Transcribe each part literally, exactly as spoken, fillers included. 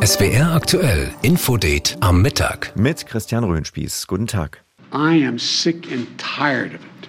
S W R aktuell Infodate am Mittag. Mit Christian Röhnspieß. Guten Tag. I am sick and tired of it.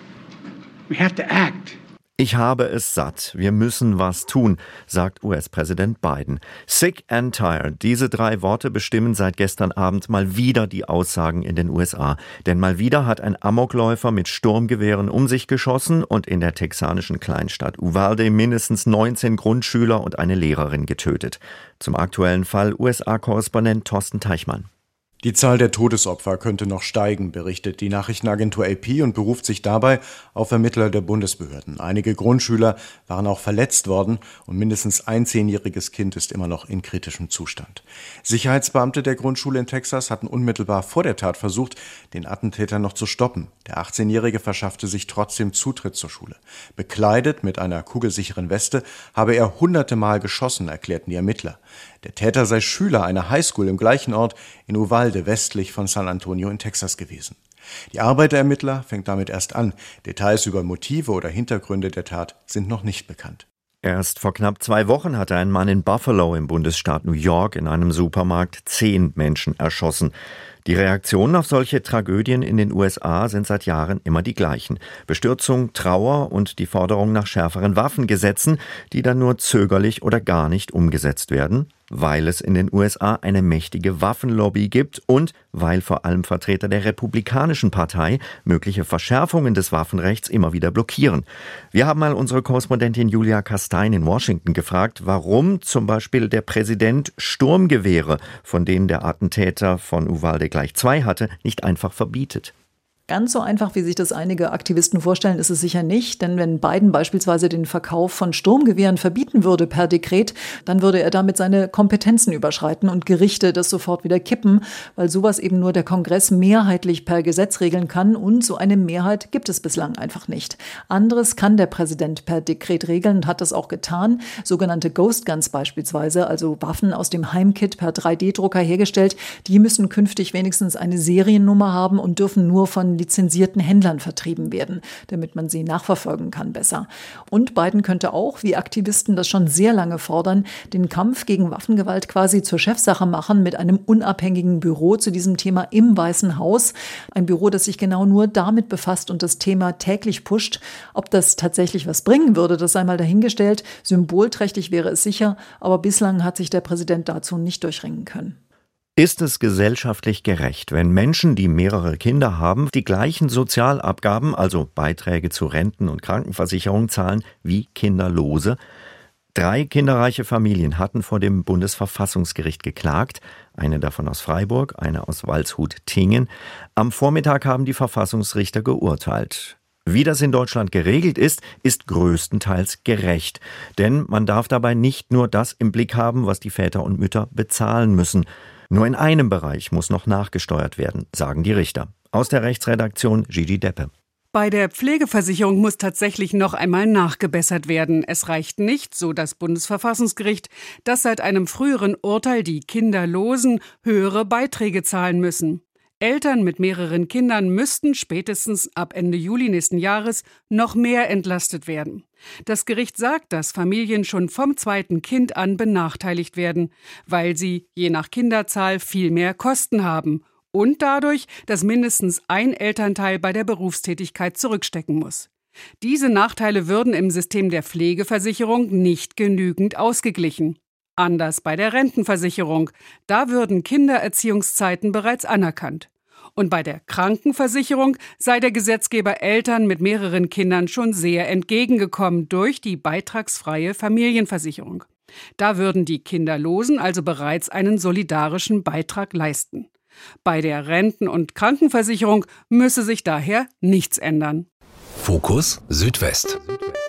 We have to act. Ich habe es satt. Wir müssen was tun, sagt U S-Präsident Biden. Sick and tired. Diese drei Worte bestimmen seit gestern Abend mal wieder die Aussagen in den U S A. Denn mal wieder hat ein Amokläufer mit Sturmgewehren um sich geschossen und in der texanischen Kleinstadt Uvalde mindestens neunzehn Grundschüler und eine Lehrerin getötet. Zum aktuellen Fall U S A-Korrespondent Thorsten Teichmann. Die Zahl der Todesopfer könnte noch steigen, berichtet die Nachrichtenagentur A P und beruft sich dabei auf Ermittler der Bundesbehörden. Einige Grundschüler waren auch verletzt worden und mindestens ein zehnjähriges Kind ist immer noch in kritischem Zustand. Sicherheitsbeamte der Grundschule in Texas hatten unmittelbar vor der Tat versucht, den Attentäter noch zu stoppen. Der achtzehnjährige verschaffte sich trotzdem Zutritt zur Schule. Bekleidet mit einer kugelsicheren Weste habe er hunderte Mal geschossen, erklärten die Ermittler. Der Täter sei Schüler einer Highschool im gleichen Ort in Uvalde, westlich von San Antonio in Texas gewesen. Die Arbeit der Ermittler fängt damit erst an. Details über Motive oder Hintergründe der Tat sind noch nicht bekannt. Erst vor knapp zwei Wochen hatte ein Mann in Buffalo im Bundesstaat New York in einem Supermarkt zehn Menschen erschossen. Die Reaktionen auf solche Tragödien in den U S A sind seit Jahren immer die gleichen. Bestürzung, Trauer und die Forderung nach schärferen Waffengesetzen, die dann nur zögerlich oder gar nicht umgesetzt werden, weil es in den U S A eine mächtige Waffenlobby gibt und weil vor allem Vertreter der Republikanischen Partei mögliche Verschärfungen des Waffenrechts immer wieder blockieren. Wir haben mal unsere Korrespondentin Julia Kastein in Washington gefragt, warum zum Beispiel der Präsident Sturmgewehre, von denen der Attentäter von Uvalde gleich zwei hatte, nicht einfach verbietet. Ganz so einfach, wie sich das einige Aktivisten vorstellen, ist es sicher nicht. Denn wenn Biden beispielsweise den Verkauf von Sturmgewehren verbieten würde per Dekret, dann würde er damit seine Kompetenzen überschreiten und Gerichte das sofort wieder kippen, weil sowas eben nur der Kongress mehrheitlich per Gesetz regeln kann. Und so eine Mehrheit gibt es bislang einfach nicht. Anderes kann der Präsident per Dekret regeln und hat das auch getan. Sogenannte Ghost Guns beispielsweise, also Waffen aus dem Heimkit per drei D Drucker hergestellt, die müssen künftig wenigstens eine Seriennummer haben und dürfen nur von lizenzierten Händlern vertrieben werden, damit man sie nachverfolgen kann besser. Und Biden könnte auch, wie Aktivisten das schon sehr lange fordern, den Kampf gegen Waffengewalt quasi zur Chefsache machen mit einem unabhängigen Büro zu diesem Thema im Weißen Haus. Ein Büro, das sich genau nur damit befasst und das Thema täglich pusht. Ob das tatsächlich was bringen würde, das sei mal dahingestellt. Symbolträchtig wäre es sicher, aber bislang hat sich der Präsident dazu nicht durchringen können. Ist es gesellschaftlich gerecht, wenn Menschen, die mehrere Kinder haben, die gleichen Sozialabgaben, also Beiträge zu Renten- und Krankenversicherung zahlen wie Kinderlose? Drei kinderreiche Familien hatten vor dem Bundesverfassungsgericht geklagt, eine davon aus Freiburg, eine aus Waldshut-Tiengen. Am Vormittag haben die Verfassungsrichter geurteilt. Wie das in Deutschland geregelt ist, ist größtenteils gerecht. Denn man darf dabei nicht nur das im Blick haben, was die Väter und Mütter bezahlen müssen. Nur in einem Bereich muss noch nachgesteuert werden, sagen die Richter. Aus der Rechtsredaktion Gigi Deppe. Bei der Pflegeversicherung muss tatsächlich noch einmal nachgebessert werden. Es reicht nicht, so das Bundesverfassungsgericht, dass seit einem früheren Urteil die Kinderlosen höhere Beiträge zahlen müssen. Eltern mit mehreren Kindern müssten spätestens ab Ende Juli nächsten Jahres noch mehr entlastet werden. Das Gericht sagt, dass Familien schon vom zweiten Kind an benachteiligt werden, weil sie je nach Kinderzahl viel mehr Kosten haben und dadurch, dass mindestens ein Elternteil bei der Berufstätigkeit zurückstecken muss. Diese Nachteile würden im System der Pflegeversicherung nicht genügend ausgeglichen. Anders bei der Rentenversicherung, da würden Kindererziehungszeiten bereits anerkannt. Und bei der Krankenversicherung sei der Gesetzgeber Eltern mit mehreren Kindern schon sehr entgegengekommen durch die beitragsfreie Familienversicherung. Da würden die Kinderlosen also bereits einen solidarischen Beitrag leisten. Bei der Renten- und Krankenversicherung müsse sich daher nichts ändern. Fokus Südwest.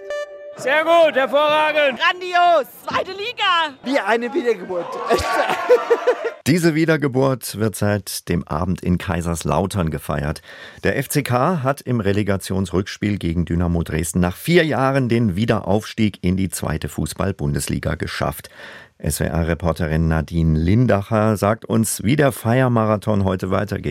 Sehr gut, hervorragend. Grandios, zweite Liga. Wie eine Wiedergeburt. Diese Wiedergeburt wird seit dem Abend in Kaiserslautern gefeiert. Der F C K hat im Relegationsrückspiel gegen Dynamo Dresden nach vier Jahren den Wiederaufstieg in die zweite Fußball-Bundesliga geschafft. S W R-Reporterin Nadine Lindacher sagt uns, wie der Feiermarathon heute weitergeht.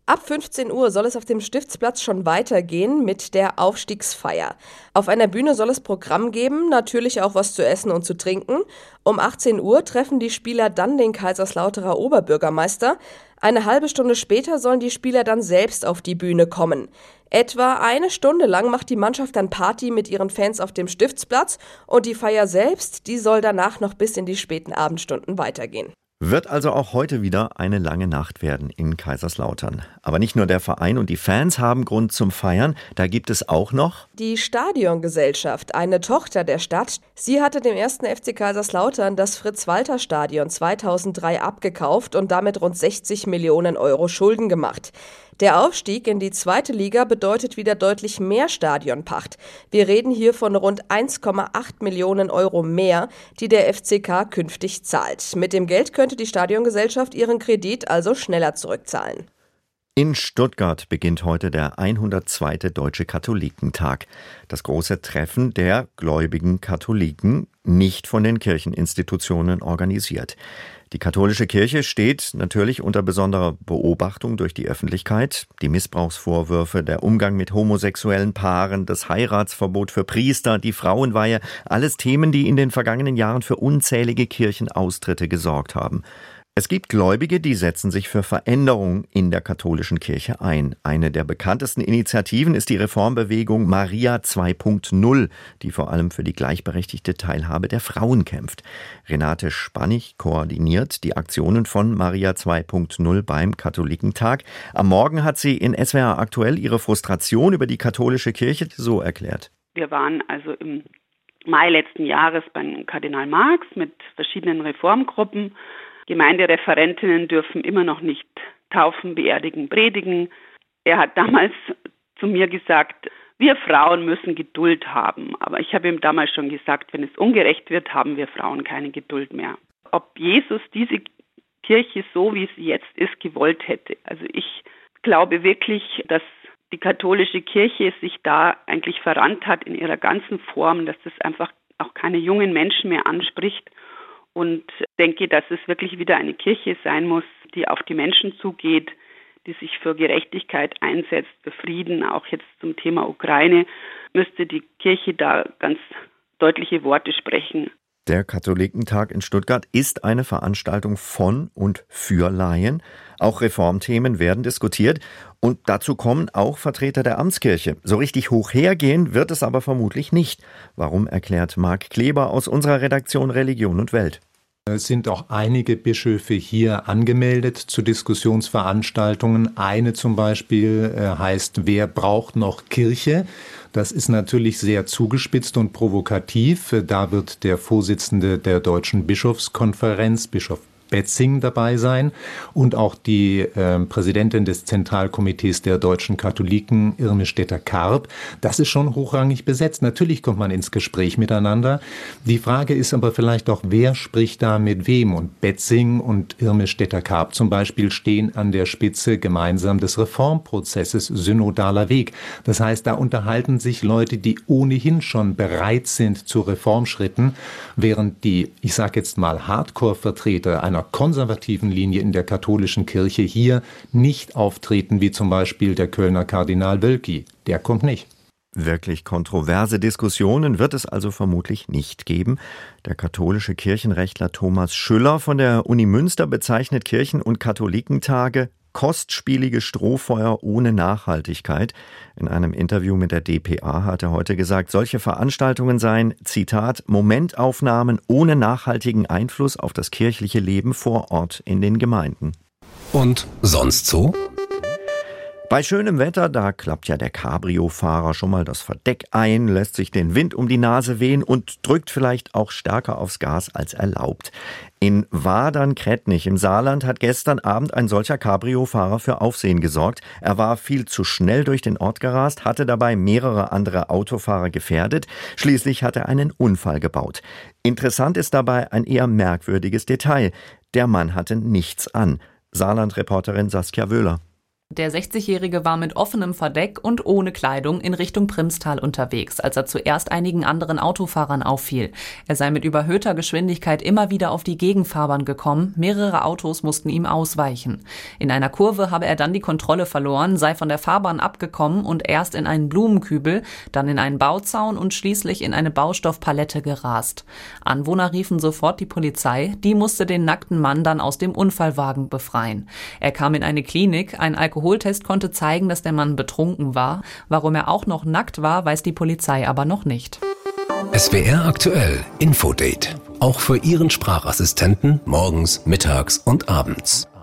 Ab fünfzehn Uhr soll es auf dem Stiftsplatz schon weitergehen mit der Aufstiegsfeier. Auf einer Bühne soll es Programm geben, natürlich auch was zu essen und zu trinken. Um achtzehn Uhr treffen die Spieler dann den Kaiserslauterer Oberbürgermeister. Eine halbe Stunde später sollen die Spieler dann selbst auf die Bühne kommen. Etwa eine Stunde lang macht die Mannschaft dann Party mit ihren Fans auf dem Stiftsplatz und die Feier selbst, die soll danach noch bis in die späten Abendstunden weitergehen. Wird also auch heute wieder eine lange Nacht werden in Kaiserslautern. Aber nicht nur der Verein und die Fans haben Grund zum Feiern, da gibt es auch noch die Stadiongesellschaft, eine Tochter der Stadt. Sie hatte dem ersten F C Kaiserslautern das Fritz-Walter-Stadion zweitausenddrei abgekauft und damit rund sechzig Millionen Euro Schulden gemacht. Der Aufstieg in die zweite Liga bedeutet wieder deutlich mehr Stadionpacht. Wir reden hier von rund eins Komma acht Millionen Euro mehr, die der F C K künftig zahlt. Mit dem Geld könnte die Stadiongesellschaft ihren Kredit also schneller zurückzahlen. In Stuttgart beginnt heute der hundertzweite Deutsche Katholikentag. Das große Treffen der gläubigen Katholiken, nicht von den Kircheninstitutionen organisiert. Die katholische Kirche steht natürlich unter besonderer Beobachtung durch die Öffentlichkeit. Die Missbrauchsvorwürfe, der Umgang mit homosexuellen Paaren, das Heiratsverbot für Priester, die Frauenweihe, alles Themen, die in den vergangenen Jahren für unzählige Kirchenaustritte gesorgt haben. Es gibt Gläubige, die setzen sich für Veränderung in der katholischen Kirche ein. Eine der bekanntesten Initiativen ist die Reformbewegung Maria zwei Punkt null, die vor allem für die gleichberechtigte Teilhabe der Frauen kämpft. Renate Spannig koordiniert die Aktionen von Maria zwei Punkt null beim Katholikentag. Am Morgen hat sie in S W R aktuell ihre Frustration über die katholische Kirche so erklärt. Wir waren also im Mai letzten Jahres beim Kardinal Marx mit verschiedenen Reformgruppen. Gemeindereferentinnen dürfen immer noch nicht taufen, beerdigen, predigen. Er hat damals zu mir gesagt, wir Frauen müssen Geduld haben. Aber ich habe ihm damals schon gesagt, wenn es ungerecht wird, haben wir Frauen keine Geduld mehr. Ob Jesus diese Kirche so, wie sie jetzt ist, gewollt hätte. Also ich glaube wirklich, dass die katholische Kirche sich da eigentlich verrannt hat in ihrer ganzen Form, dass das einfach auch keine jungen Menschen mehr anspricht. Und denke, dass es wirklich wieder eine Kirche sein muss, die auf die Menschen zugeht, die sich für Gerechtigkeit einsetzt, für Frieden. Auch jetzt zum Thema Ukraine müsste die Kirche da ganz deutliche Worte sprechen. Der Katholikentag in Stuttgart ist eine Veranstaltung von und für Laien. Auch Reformthemen werden diskutiert und dazu kommen auch Vertreter der Amtskirche. So richtig hoch hergehen wird es aber vermutlich nicht. Warum, erklärt Marc Kleber aus unserer Redaktion Religion und Welt. Es sind auch einige Bischöfe hier angemeldet zu Diskussionsveranstaltungen. Eine zum Beispiel heißt, wer braucht noch Kirche? Das ist natürlich sehr zugespitzt und provokativ. Da wird der Vorsitzende der Deutschen Bischofskonferenz, Bischof Betzing, dabei sein und auch die äh, Präsidentin des Zentralkomitees der deutschen Katholiken, Irme Stetter-Karp. Das ist schon hochrangig besetzt. Natürlich kommt man ins Gespräch miteinander. Die Frage ist aber vielleicht auch, wer spricht da mit wem? Und Betzing und Irme Stetter-Karp zum Beispiel stehen an der Spitze gemeinsam des Reformprozesses Synodaler Weg. Das heißt, da unterhalten sich Leute, die ohnehin schon bereit sind zu Reformschritten, während die, ich sage jetzt mal, Hardcore-Vertreter einer konservativen Linie in der katholischen Kirche hier nicht auftreten, wie zum Beispiel der Kölner Kardinal Wölki. Der kommt nicht. Wirklich kontroverse Diskussionen wird es also vermutlich nicht geben. Der katholische Kirchenrechtler Thomas Schüller von der Uni Münster bezeichnet Kirchen- und Katholikentage kostspielige Strohfeuer ohne Nachhaltigkeit. In einem Interview mit der D P A hat er heute gesagt, solche Veranstaltungen seien, Zitat, Momentaufnahmen ohne nachhaltigen Einfluss auf das kirchliche Leben vor Ort in den Gemeinden. Und sonst so? Bei schönem Wetter, da klappt ja der Cabrio-Fahrer schon mal das Verdeck ein, lässt sich den Wind um die Nase wehen und drückt vielleicht auch stärker aufs Gas als erlaubt. In Wadern-Krettnich im Saarland hat gestern Abend ein solcher Cabrio-Fahrer für Aufsehen gesorgt. Er war viel zu schnell durch den Ort gerast, hatte dabei mehrere andere Autofahrer gefährdet. Schließlich hat er einen Unfall gebaut. Interessant ist dabei ein eher merkwürdiges Detail. Der Mann hatte nichts an. Saarland-Reporterin Saskia Wöhler. Der sechzigjährige war mit offenem Verdeck und ohne Kleidung in Richtung Primstal unterwegs, als er zuerst einigen anderen Autofahrern auffiel. Er sei mit überhöhter Geschwindigkeit immer wieder auf die Gegenfahrbahn gekommen. Mehrere Autos mussten ihm ausweichen. In einer Kurve habe er dann die Kontrolle verloren, sei von der Fahrbahn abgekommen und erst in einen Blumenkübel, dann in einen Bauzaun und schließlich in eine Baustoffpalette gerast. Anwohner riefen sofort die Polizei. Die musste den nackten Mann dann aus dem Unfallwagen befreien. Er kam in eine Klinik. Ein Alkoholtest konnte zeigen, dass der Mann betrunken war. Warum er auch noch nackt war, weiß die Polizei aber noch nicht. S W R aktuell Infodate. Auch für Ihren Sprachassistenten morgens, mittags und abends.